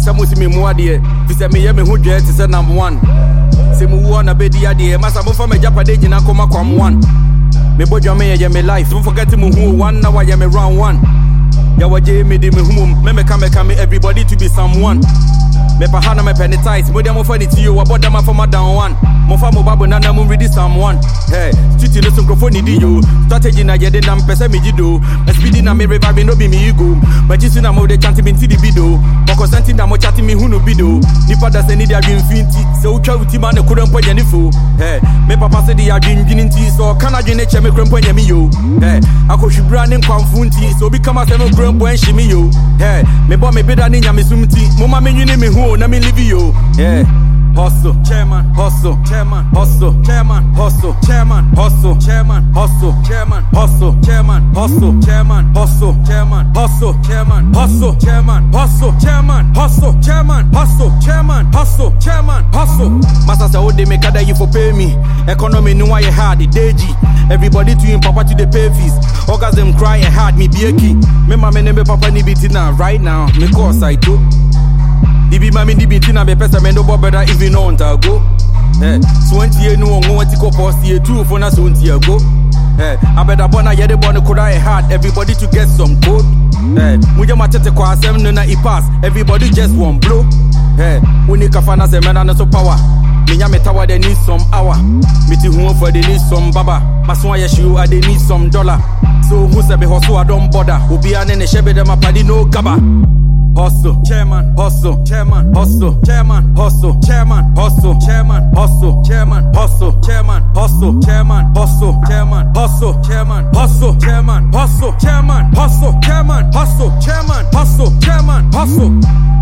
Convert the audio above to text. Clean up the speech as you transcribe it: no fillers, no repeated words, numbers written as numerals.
Samusi me muadie. Visa me yemi who dread is number one. Say me wanna be the idea. Masa bo for me japade jina koma kwam one. Me bojo me ye me life. Don't forget me who 1 hour ye me round one. Yawa je me di me hum. Me come everybody to be someone. Me pa hana me penitize. Mo dem mo funny to you. About them for my down one. Mo fa mo babu na mo ready someone. Hey, street no microphone di yo. Strategy na ye de na pese me jido. Me speed na me revive no be me ego. But you na mo de chant me ti di bido. Because something na mo chat me who no bido. Nipa da se ni dia infinity. So twa uti ma na kurempo ye ni fo. Hey, me papa se di adwin nti so kana dwin che me kurempo ye mi yo. Hey, akohwibra ne kwamfunti so bi kama se me kurempo en hye mi yo. Hey, me bo me beda ni nyame sumti. Mo ma me nwini me hu na me live yo. Yeah. Hustle, chairman, hustle, chairman, hustle, chairman, hustle, chairman, hustle, chairman, hustle, chairman, hustle, chairman, hustle, chairman, hustle, chairman, hustle, chairman, hustle, chairman, hustle, chairman, hustle, chairman, hustle, chairman, hustle, chairman, hustle. Master say, oh, they make that you for pay me. Economy no why you hard, the deji. Everybody to him, papa to the pay fees. Orgasm crying hard, me be a key. Me mama name papa ni biti now, right now. Me cause I do. Dibi mami dibi tina me pesa me no better if you know on go. 20 years no one want to go post here 2 for na 20 years go. I better bona ye the bona could I hard everybody to get some code. Muja machete kwa 7 no na I pass everybody just one blow. Unika fana se mena no so power. Minya me tower they need some hour. Miti home for they need some baba. Maswa ye shoe I they need some dollar. So who say be hustle I don't bother. Obi ane ne shebe dem apadi no gaba. Hustle, chairman, hustle, chairman, hustle, chairman, hustle, chairman, hustle, chairman, hustle, chairman, hustle, chairman, hustle, chairman, hustle, chairman, hustle, chairman, hustle, chairman, hustle, chairman, hustle, chairman, hustle, chairman, hustle, chairman, hustle.